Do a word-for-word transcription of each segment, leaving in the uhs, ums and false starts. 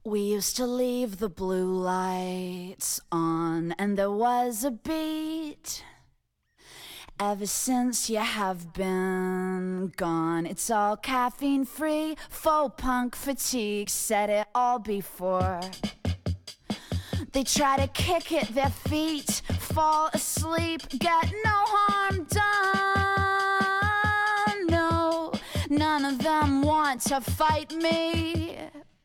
We used to leave the blue lights on, and there was a beat. Ever since you have been gone, it's all caffeine free, faux punk fatigue. Said it all before. They try to kick at their feet, fall asleep, get no harm done. No, none of them want to fight me.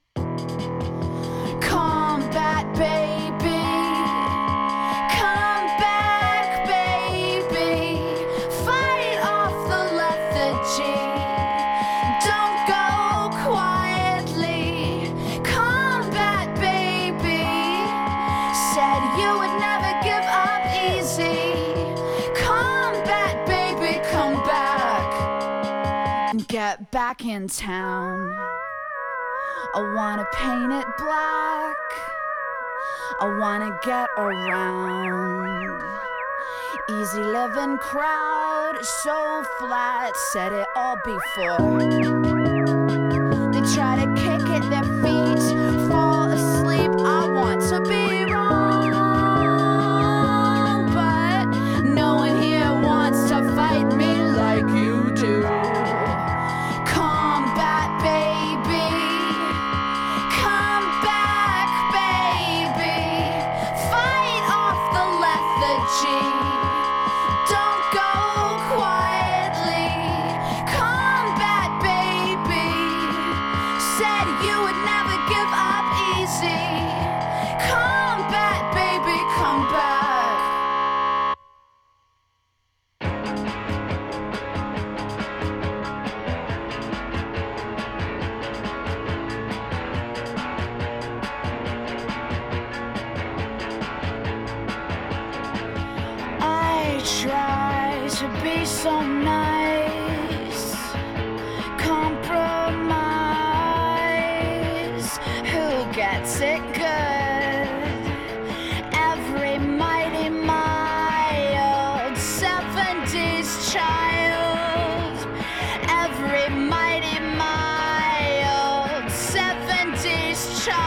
Combat, baby. Come back, baby. Fight off the lethargy. Don't go quietly. Combat, baby. Said you would never give up easy. Combat, baby, come back. Get back in town. I wanna paint it black. I wanna get around. Easy living crowd, so flat. Said it all before. They try to kick at their feet, fall asleep. I want to be wrong, but no one here wants to fight me like you do. Combat, baby. Come back, baby. Fight off the lethargy. Don't go quietly. Combat, baby. Said you would never give up easy. Combat, baby, come back. I try to be so nice, compromise. Who gets it good? Every mighty mild seventies child. Every mighty mild seventies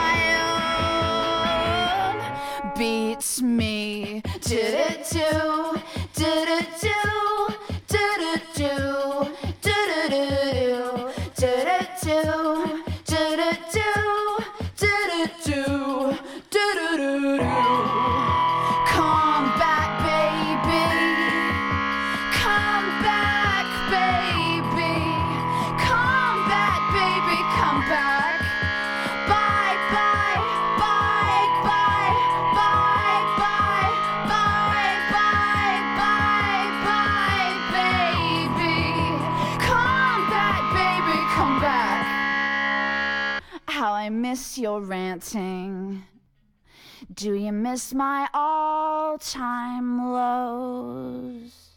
child beats me. Did it do? Did it do? Did it do? Did it do? Did it do? Did it do? Did it do? Did it do? Come back, baby. Come back, baby. Come back, baby. Come back. Bye, bye, bye, bye, bye, bye, bye, bye, bye, bye, baby. Come back, baby, come back. How I miss your ranting. Do you miss my all-time lows?